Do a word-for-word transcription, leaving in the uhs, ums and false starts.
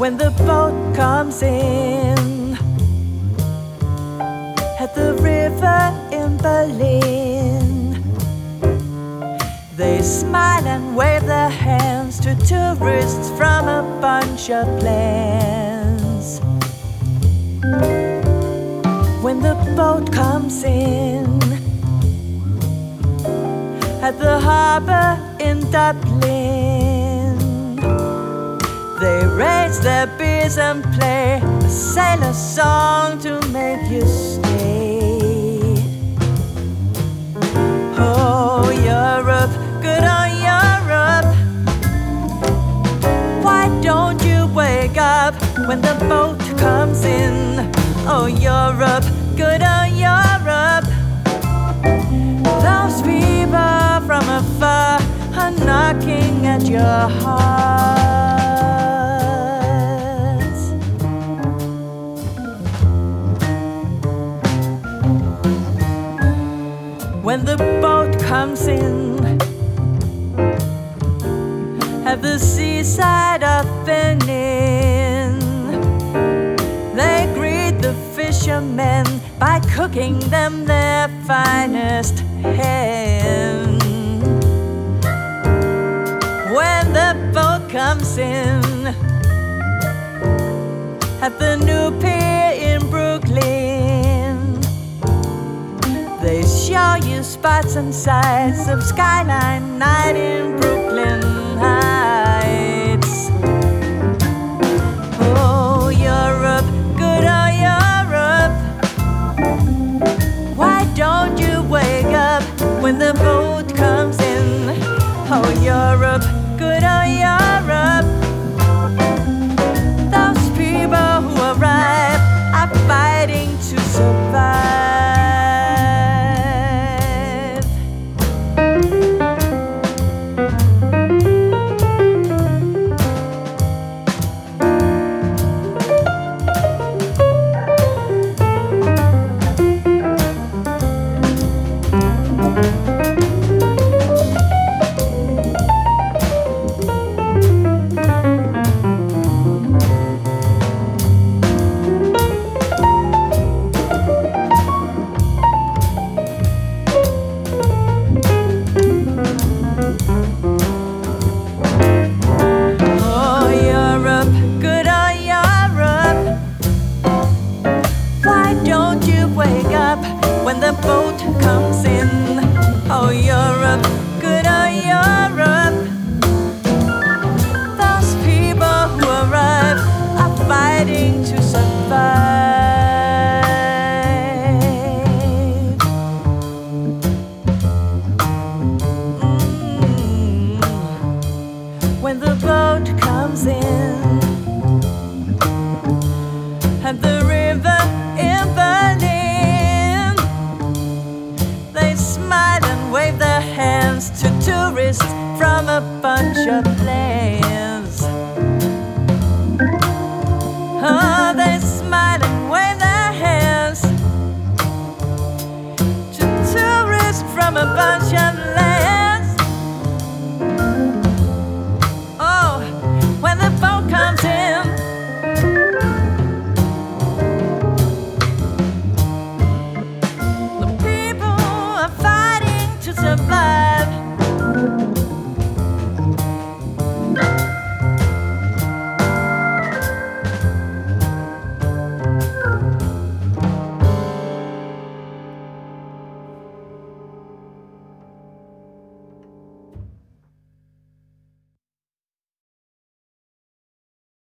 when the boat comes in at the river in Berlin. They smile and wave their hands to tourists from a bunch of planes. When the boat comes in at the harbor in Dublin, they raise their beers and play a sailor song to make you stay. Oh, Europe, good on Europe, why don't you wake up when the boat comes in? Oh, Europe, good on Europe, those people from afar are knocking at your heart. When the boat comes in at the seaside of Benin, they greet the fishermen by cooking them their finest hen. When the boat comes in at the new pier in Brooklyn, they show you spots and sights of skyline night in Brooklyn Heights. Oh, Europe, good on Europe, why don't you wake up when the boat comes in? Oh, Europe, good on Europe, those people who arrive are fighting to survive. When the boat comes in, oh, Europe, good on Europe, those people who arrive are fighting to survive. Mm. When the boat comes in at the river in Berlin, smile and wave their hands to tourists from a bunch of planes.